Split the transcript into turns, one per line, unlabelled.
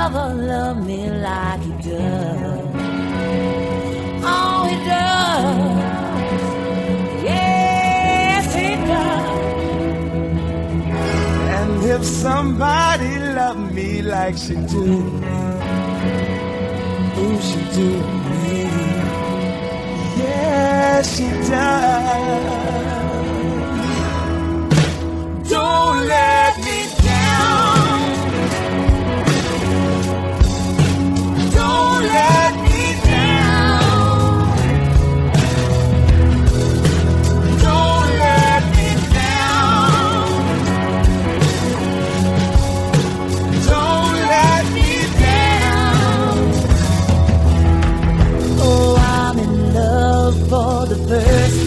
ever love me like he does. Oh, he does. Yes, he does.
And if somebody loved me like she do, who she do me? Yes, she does. Don't let me down. Don't let me down. Don't let me down. Don't let me down.
Oh, I'm in love for the first